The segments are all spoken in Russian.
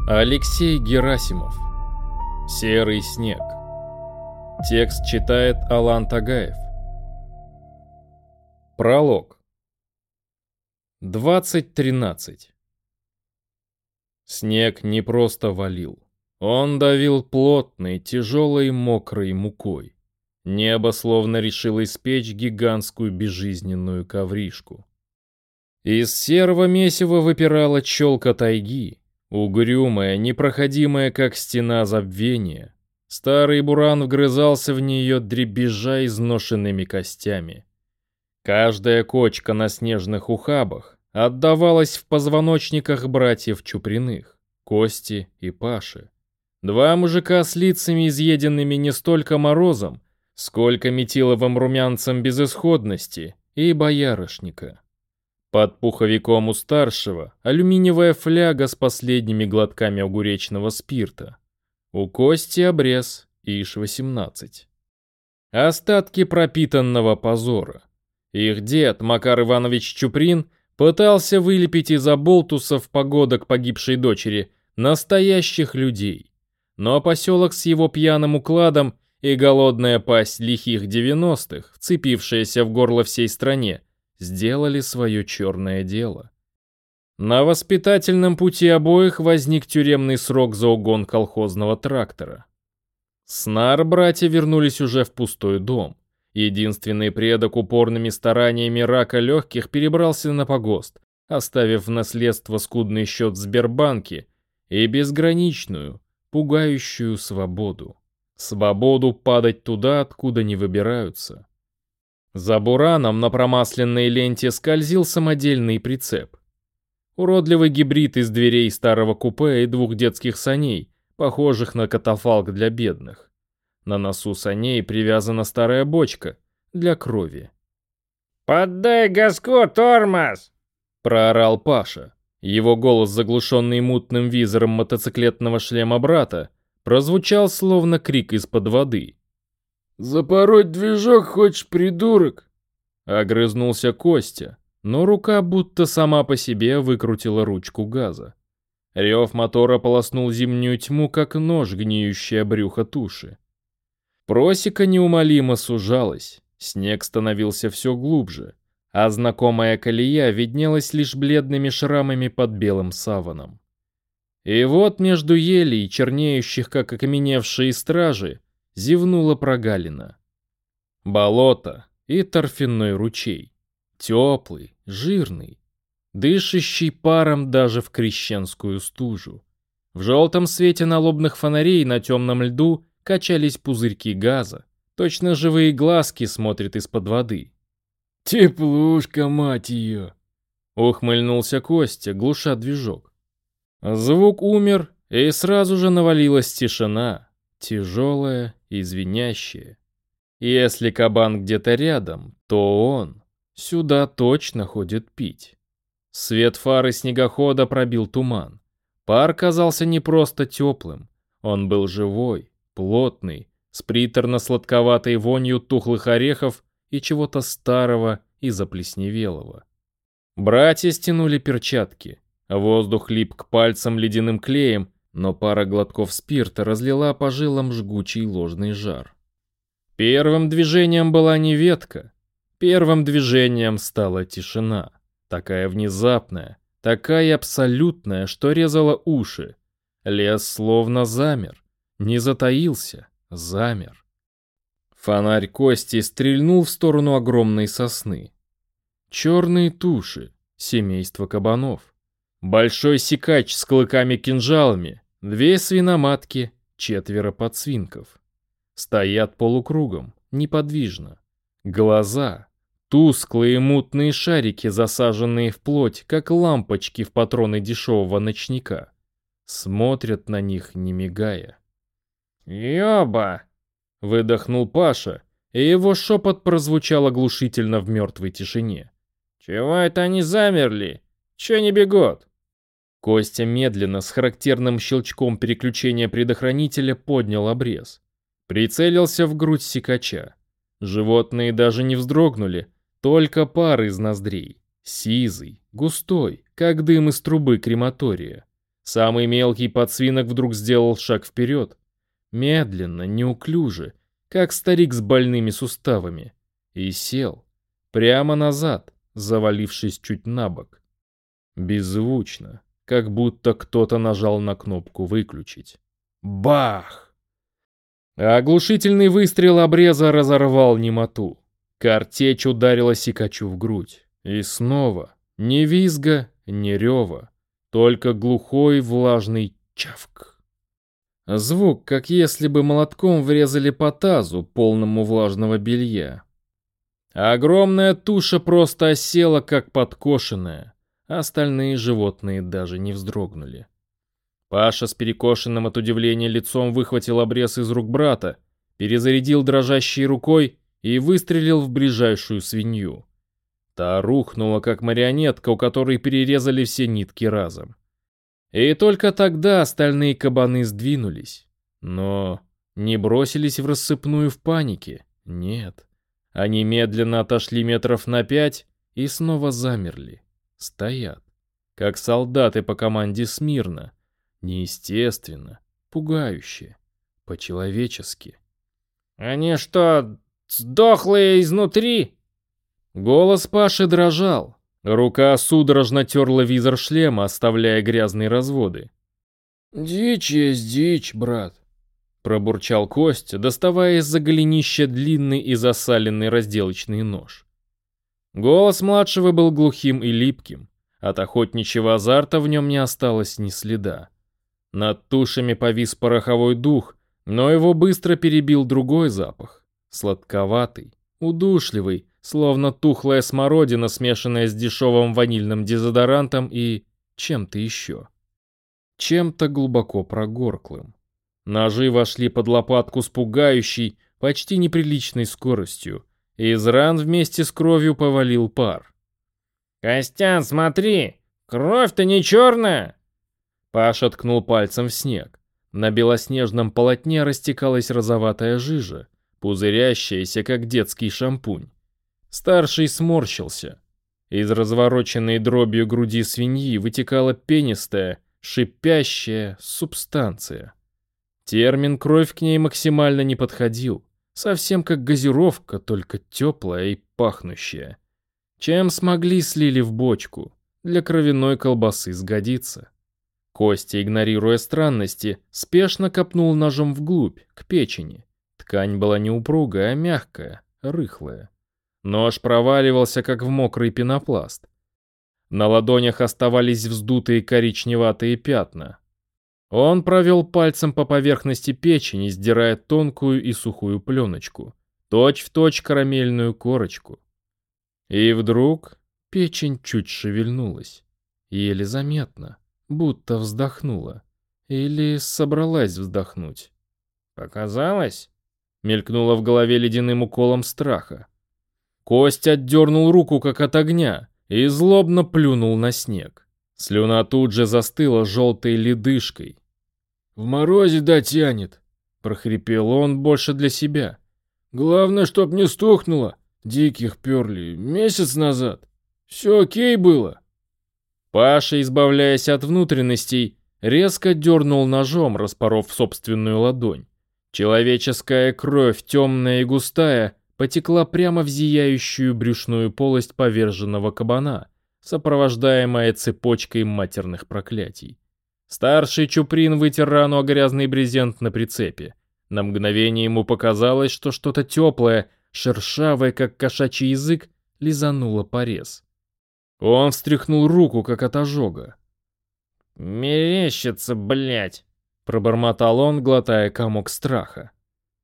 Алексей Герасимов. Серый снег. Текст читает Алан Тагаев. Пролог. 20:13. Снег не просто валил. Он давил плотной, тяжелой, мокрой мукой. Небо словно решило испечь гигантскую безжизненную ковришку. Из серого месива выпирала челка тайги, угрюмая, непроходимая, как стена забвения. Старый буран вгрызался в нее, дребезжа изношенными костями. Каждая кочка на снежных ухабах отдавалась в позвоночниках братьев Чуприных, Кости и Паши. Два мужика с лицами, изъеденными не столько морозом, сколько метиловым румянцем безысходности, и боярышника. Под пуховиком у старшего алюминиевая фляга с последними глотками огуречного спирта. У Кости обрез ИШ-18. Остатки пропитанного позора. Их дед, Макар Иванович Чуприн, пытался вылепить из оболтусов погодок погибшей дочери настоящих людей. Но поселок с его пьяным укладом и голодная пасть лихих 90-х, вцепившаяся в горло всей стране, сделали свое черное дело. На воспитательном пути обоих возник тюремный срок за угон колхозного трактора. С нар братья вернулись уже в пустой дом. Единственный предок упорными стараниями рака легких перебрался на погост, оставив в наследство скудный счет в Сбербанке и безграничную, пугающую свободу. Свободу падать туда, откуда не выбираются. За бураном на промасленной ленте скользил самодельный прицеп. Уродливый гибрид из дверей старого купе и двух детских саней, похожих на катафалк для бедных. На носу саней привязана старая бочка для крови. «Поддай газку, тормоз!» — проорал Паша. Его голос, заглушенный мутным визором мотоциклетного шлема брата, прозвучал словно крик из-под воды. «Запороть движок хочешь, придурок?» Огрызнулся Костя, но рука будто сама по себе выкрутила ручку газа. Рев мотора полоснул зимнюю тьму, как нож, гниющее брюхо туши. Просека неумолимо сужалась, снег становился все глубже, а знакомая колея виднелась лишь бледными шрамами под белым саваном. И вот между елей, чернеющих как окаменевшие стражи, зевнула прогалина. Болото и торфяной ручей. Теплый, жирный, дышащий паром даже в крещенскую стужу. В желтом свете налобных фонарей на темном льду качались пузырьки газа. Точно живые глазки смотрят из-под воды. «Теплушка, мать ее!» — ухмыльнулся Костя, глуша движок. Звук умер, и сразу же навалилась тишина, тяжелая и звенящая. Если кабан где-то рядом, то он сюда точно ходит пить. Свет фары снегохода пробил туман. Пар казался не просто теплым, он был живой, плотный, с приторно-сладковатой вонью тухлых орехов и чего-то старого и заплесневелого. Братья стянули перчатки. Воздух лип к пальцам ледяным клеем, но пара глотков спирта разлила по жилам жгучий ложный жар. Первым движением была не ветка. Первым движением стала тишина. Такая внезапная, такая абсолютная, что резала уши. Лес словно замер. Не затаился, замер. Фонарь Кости стрельнул в сторону огромной сосны. Черные туши, семейство кабанов. Большой сикач с клыками-кинжалами, 2 свиноматки, 4 подсвинков. Стоят полукругом, неподвижно. Глаза — тусклые мутные шарики, засаженные в плоть, как лампочки в патроны дешевого ночника. Смотрят на них, не мигая. «Ёба!» — выдохнул Паша, и его шепот прозвучал оглушительно в мертвой тишине. «Чего это они замерли? Чё не бегут?» Костя медленно, с характерным щелчком переключения предохранителя, поднял обрез. Прицелился в грудь сикача. Животные даже не вздрогнули, только пар из ноздрей. Сизый, густой, как дым из трубы крематория. Самый мелкий подсвинок вдруг сделал шаг вперед. Медленно, неуклюже, как старик с больными суставами. И сел. Прямо назад, завалившись чуть на бок. Беззвучно, как будто кто-то нажал на кнопку «выключить». Бах! Оглушительный выстрел обреза разорвал немоту. Картечь ударила Сикачу в грудь. И снова ни визга, ни рева, только глухой влажный чавк. Звук, как если бы молотком врезали по тазу, полному влажного белья. Огромная туша просто осела, как подкошенная. Остальные животные даже не вздрогнули. Паша с перекошенным от удивления лицом выхватил обрез из рук брата, перезарядил дрожащей рукой и выстрелил в ближайшую свинью. Та рухнула, как марионетка, у которой перерезали все нитки разом. И только тогда остальные кабаны сдвинулись. Но не бросились в рассыпную в панике. Нет. Они медленно отошли метров на 5 и снова замерли. Стоят. Как солдаты по команде смирно. Неестественно. Пугающе. По-человечески. «Они что, сдохлые изнутри?» Голос Паши дрожал. Рука судорожно терла визор шлема, оставляя грязные разводы. «Дичь есть дичь, брат», — пробурчал Костя, доставая из-за голенища длинный и засаленный разделочный нож. Голос младшего был глухим и липким. От охотничьего азарта в нем не осталось ни следа. Над тушами повис пороховой дух, но его быстро перебил другой запах. Сладковатый, удушливый, словно тухлая смородина, смешанная с дешевым ванильным дезодорантом и чем-то еще. Чем-то глубоко прогорклым. Ножи вошли под лопатку с пугающей, почти неприличной скоростью, и из ран вместе с кровью повалил пар. «Костян, смотри! Кровь-то не черная!» Паша ткнул пальцем в снег. На белоснежном полотне растекалась розоватая жижа, пузырящаяся, как детский шампунь. Старший сморщился. Из развороченной дробью груди свиньи вытекала пенистая, шипящая субстанция. Термин «кровь» к ней максимально не подходил. Совсем как газировка, только теплая и пахнущая. Чем смогли, слили в бочку. Для кровяной колбасы сгодится. Костя, игнорируя странности, спешно копнул ножом вглубь, к печени. Ткань была не упругая, а мягкая, рыхлая. Нож проваливался, как в мокрый пенопласт. На ладонях оставались вздутые коричневатые пятна. Он провел пальцем по поверхности печени, сдирая тонкую и сухую пленочку, точь-в-точь карамельную корочку. И вдруг печень чуть шевельнулась, еле заметно, будто вздохнула. Или собралась вздохнуть. «Показалось?» — мелькнуло в голове ледяным уколом страха. Кость отдернул руку, как от огня, и злобно плюнул на снег. Слюна тут же застыла желтой ледышкой. «В морозе дотянет», — прохрипел он больше для себя. «Главное, чтоб не стухнуло. Диких перли месяц назад. Все окей было». Паша, избавляясь от внутренностей, резко дернул ножом, распоров собственную ладонь. Человеческая кровь, темная и густая, потекла прямо в зияющую брюшную полость поверженного кабана, сопровождаемая цепочкой матерных проклятий. Старший Чуприн вытер рану о грязный брезент на прицепе. На мгновение ему показалось, что что-то теплое, шершавое, как кошачий язык, лизануло порез. Он встряхнул руку, как от ожога. «Мерещится, блядь!» — пробормотал он, глотая комок страха.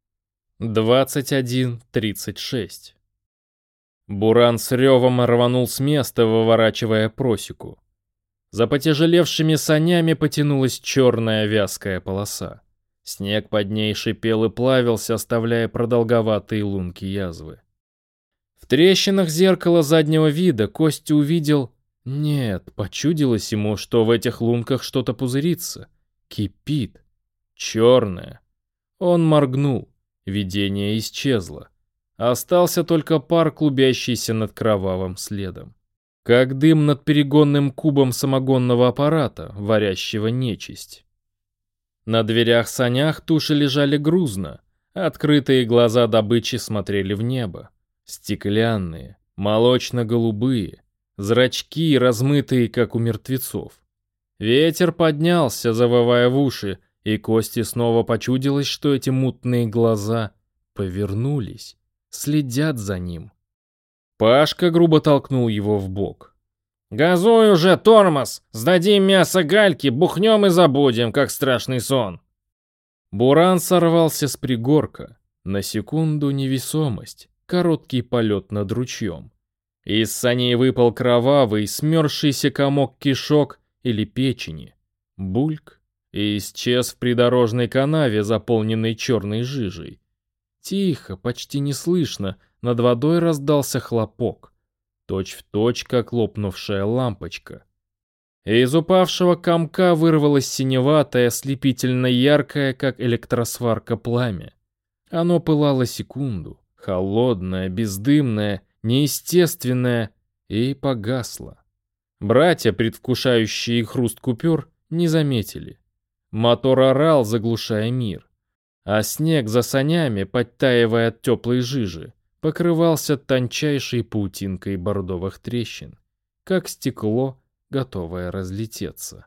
21:36. Буран с ревом рванул с места, выворачивая просеку. За потяжелевшими санями потянулась черная вязкая полоса. Снег под ней шипел и плавился, оставляя продолговатые лунки язвы. В трещинах зеркала заднего вида Костя увидел... Нет, почудилось ему, что в этих лунках что-то пузырится. Кипит. Черное. Он моргнул. Видение исчезло. Остался только пар, клубящийся над кровавым следом. как дым над перегонным кубом самогонного аппарата, варящего нечисть. На дверях-санях туши лежали грузно, открытые глаза добычи смотрели в небо. Стеклянные, молочно-голубые, зрачки размытые, как у мертвецов. Ветер поднялся, завывая в уши, и Косте снова почудилось, что эти мутные глаза повернулись, следят за ним. Пашка грубо толкнул его в бок. «Газуй уже, тормоз! Сдадим мясо Гальке, бухнем и забудем, как страшный сон!» Буран сорвался с пригорка. На секунду невесомость, короткий полет над ручьем. Из саней выпал кровавый, смерзшийся комок кишок или печени. Бульк и исчез в придорожной канаве, заполненной черной жижей. Тихо, почти неслышно, над водой раздался хлопок. Точь-в-точь, как лопнувшая лампочка. Из упавшего комка вырвалось синеватое, ослепительно яркое, как электросварка, пламя. Оно пылало секунду, холодное, бездымное, неестественное, и погасло. Братья, предвкушающие хруст купюр, не заметили. Мотор орал, заглушая мир. А снег за санями, подтаивая от теплой жижи, покрывался тончайшей паутинкой бордовых трещин, как стекло, готовое разлететься.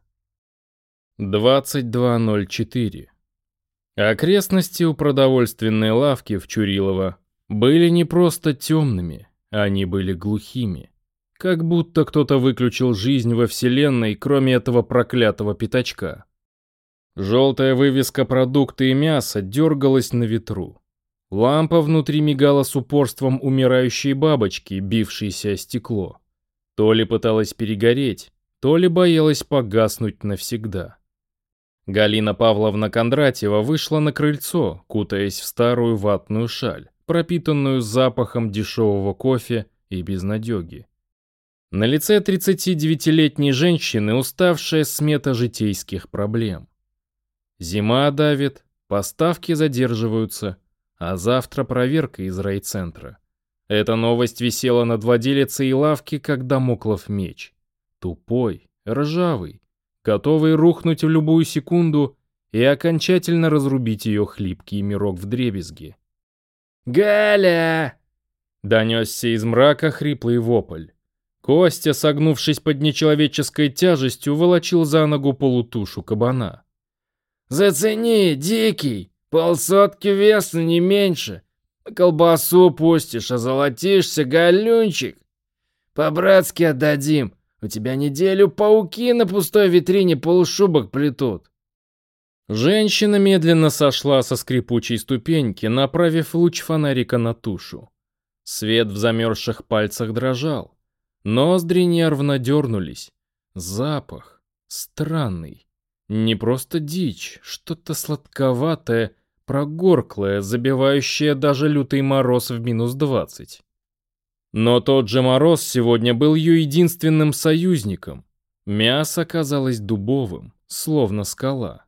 22:04. Окрестности у продовольственной лавки в Чурилово были не просто темными, они были глухими. Как будто кто-то выключил жизнь во вселенной, кроме этого проклятого пятачка. Желтая вывеска «Продукты и мясо» дергалась на ветру. Лампа внутри мигала с упорством умирающей бабочки, бившейся о стекло. То ли пыталась перегореть, то ли боялась погаснуть навсегда. Галина Павловна Кондратьева вышла на крыльцо, кутаясь в старую ватную шаль, пропитанную запахом дешевого кофе и безнадеги. На лице 39-летней женщины уставшая смета житейских проблем. Зима давит, поставки задерживаются, а завтра проверка из райцентра. Эта новость висела над владелицей лавки, как дамоклов меч. Тупой, ржавый, готовый рухнуть в любую секунду и окончательно разрубить ее хлипкий мирок вдребезги. «Галя!» — донесся из мрака хриплый вопль. Костя, согнувшись под нечеловеческой тяжестью, волочил за ногу полутушу кабана. «Зацени, дикий! Полсотки веса, не меньше! Колбасу пустишь, озолотишься, галюнчик! По-братски отдадим! У тебя неделю пауки на пустой витрине полушубок плетут!» Женщина медленно сошла со скрипучей ступеньки, направив луч фонарика на тушу. Свет в замерзших пальцах дрожал. Ноздри нервно дернулись. Запах странный. Не просто дичь, что-то сладковатое, прогорклое, забивающее даже лютый мороз в -20. Но тот же мороз сегодня был ее единственным союзником. Мясо казалось дубовым, словно скала.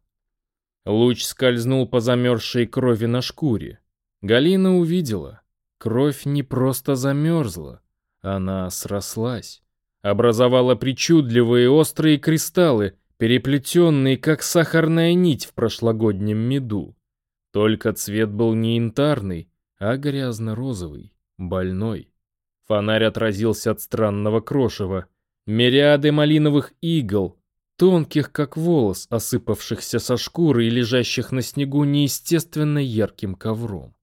Луч скользнул по замерзшей крови на шкуре. Галина увидела. Кровь не просто замерзла. Она срослась. Образовала причудливые острые кристаллы, переплетенные, как сахарная нить в прошлогоднем меду. Только цвет был не янтарный, а грязно-розовый, больной. Фонарь отразился от странного крошева. Мириады малиновых игл, тонких, как волос, осыпавшихся со шкуры и лежащих на снегу неестественно ярким ковром.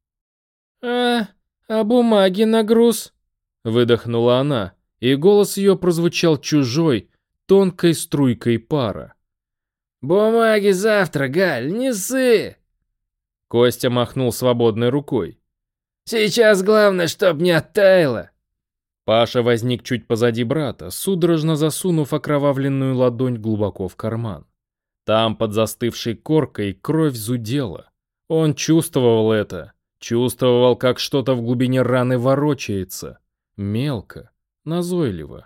«А бумаги на груз?» — выдохнула она, и голос ее прозвучал чужой, тонкой струйкой пара. «Бумаги завтра, Галь, не ссы!» Костя махнул свободной рукой. «Сейчас главное, чтоб не оттаяло!» Паша возник чуть позади брата, судорожно засунув окровавленную ладонь глубоко в карман. Там, под застывшей коркой, кровь зудела. Он чувствовал это. Чувствовал, как что-то в глубине раны ворочается. Мелко, назойливо.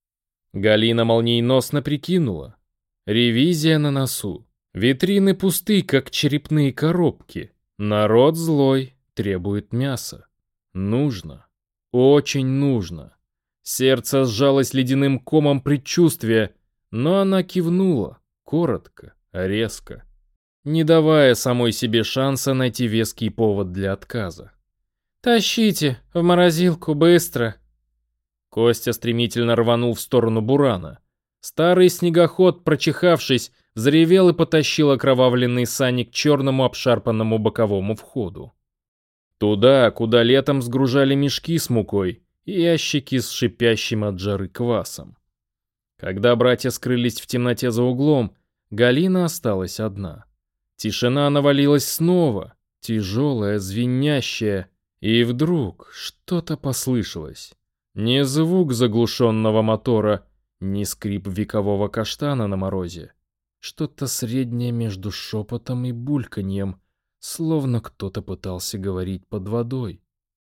Галина молниеносно прикинула. Ревизия на носу. Витрины пусты, как черепные коробки. Народ злой, требует мяса. Нужно. Очень нужно. Сердце сжалось ледяным комом предчувствия, но она кивнула, коротко, резко, не давая самой себе шанса найти веский повод для отказа. «Тащите в морозилку, быстро!» Костя стремительно рванул в сторону бурана. Старый снегоход, прочихавшись, взревел и потащил окровавленный сани к черному обшарпанному боковому входу. Туда, куда летом сгружали мешки с мукой и ящики с шипящим от жары квасом. Когда братья скрылись в темноте за углом, Галина осталась одна. Тишина навалилась снова, тяжелая, звенящая, и вдруг что-то послышалось. Не звук заглушенного мотора, не скрип векового каштана на морозе. Что-то среднее между шепотом и бульканьем, словно кто-то пытался говорить под водой.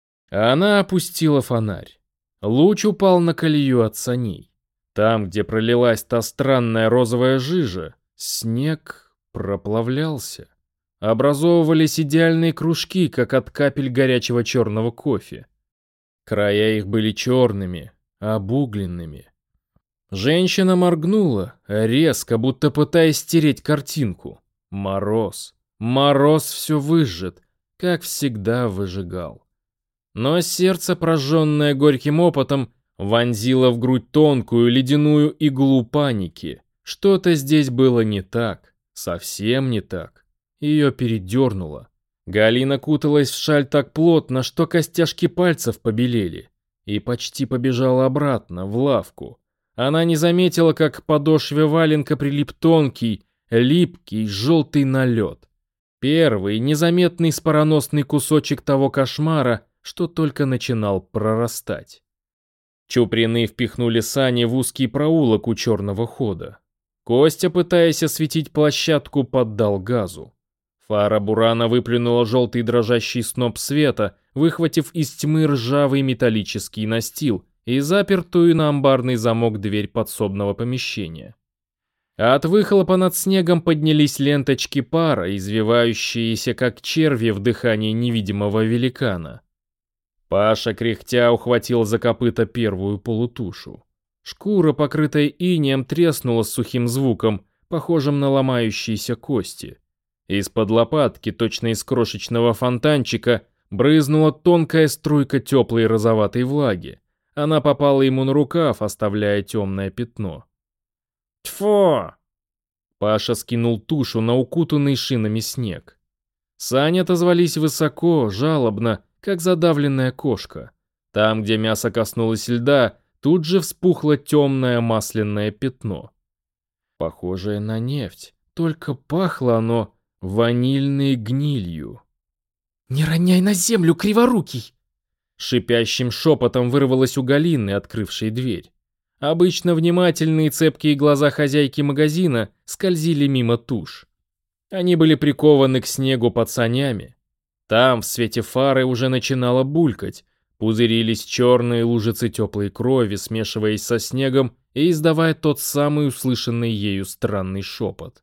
Она опустила фонарь. Луч упал на колею от саней. Там, где пролилась та странная розовая жижа, снег проплавлялся. Образовывались идеальные кружки, как от капель горячего черного кофе. Края их были черными, обугленными. Женщина моргнула, резко, будто пытаясь стереть картинку. Мороз. Мороз все выжжет, как всегда выжигал. Но сердце, прожженное горьким опытом, вонзило в грудь тонкую ледяную иглу паники. Что-то здесь было не так, совсем не так. Ее передернуло. Галина куталась в шаль так плотно, что костяшки пальцев побелели, и почти побежала обратно, в лавку. Она не заметила, как к подошве валенка прилип тонкий, липкий, желтый налет. Первый, незаметный спороносный кусочек того кошмара, что только начинал прорастать. Чуприны впихнули сани в узкий проулок у черного хода. Костя, пытаясь осветить площадку, поддал газу. Фара бурана выплюнула желтый дрожащий сноп света, выхватив из тьмы ржавый металлический настил и запертую на амбарный замок дверь подсобного помещения. От выхлопа над снегом поднялись ленточки пара, извивающиеся как черви в дыхании невидимого великана. Паша, кряхтя, ухватил за копыта первую полутушу. Шкура, покрытая инеем, треснула с сухим звуком, похожим на ломающиеся кости. Из-под лопатки, точно из крошечного фонтанчика, брызнула тонкая струйка теплой розоватой влаги. Она попала ему на рукав, оставляя темное пятно. «Тьфу!» Паша скинул тушу на укутанный шинами снег. Сани отозвались высоко, жалобно, как задавленная кошка. Там, где мясо коснулось льда, тут же вспухло темное масляное пятно. Похожее на нефть, только пахло оно ванильной гнилью. «Не роняй на землю, криворукий!» Шипящим шепотом вырвалось у Галины, открывшей дверь. Обычно внимательные цепкие глаза хозяйки магазина скользили мимо туш. Они были прикованы к снегу под санями. Там, в свете фары, уже начинало булькать. Пузырились черные лужицы теплой крови, смешиваясь со снегом и издавая тот самый услышанный ею странный шепот.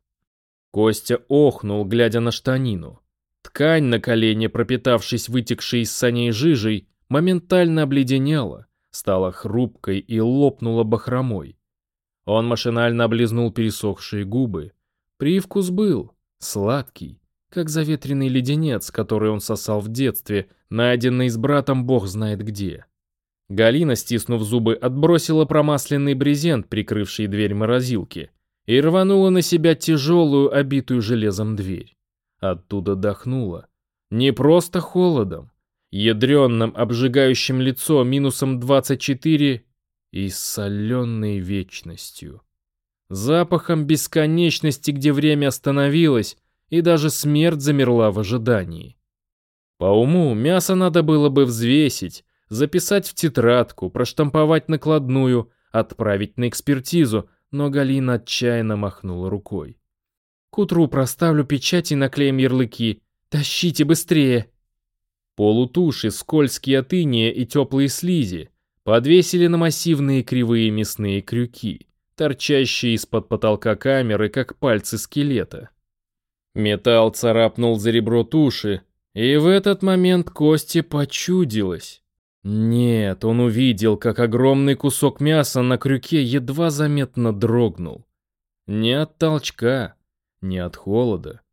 Костя охнул, глядя на штанину. Ткань на колене, пропитавшись вытекшей из саней жижей, моментально обледенела, стала хрупкой и лопнула бахромой. Он машинально облизнул пересохшие губы. Привкус был сладкий, как заветренный леденец, который он сосал в детстве, найденный с братом бог знает где. Галина, стиснув зубы, отбросила промасленный брезент, прикрывший дверь морозилки, и рванула на себя тяжелую, обитую железом дверь. Оттуда дохнуло. Не просто холодом, ядрёным, обжигающим лицо минусом 24 и соленой вечностью. Запахом бесконечности, где время остановилось, и даже смерть замерла в ожидании. По уму мясо надо было бы взвесить, записать в тетрадку, проштамповать накладную, отправить на экспертизу, но Галина отчаянно махнула рукой. «К утру проставлю печать и наклеим ярлыки. Тащите быстрее!» Полутуши, скользкие от инея и теплые слизи, подвесили на массивные кривые мясные крюки, торчащие из-под потолка камеры, как пальцы скелета. Металл царапнул за ребро туши, и в этот момент Косте почудилось. Нет, он увидел, как огромный кусок мяса на крюке едва заметно дрогнул. Не от толчка, не от холода,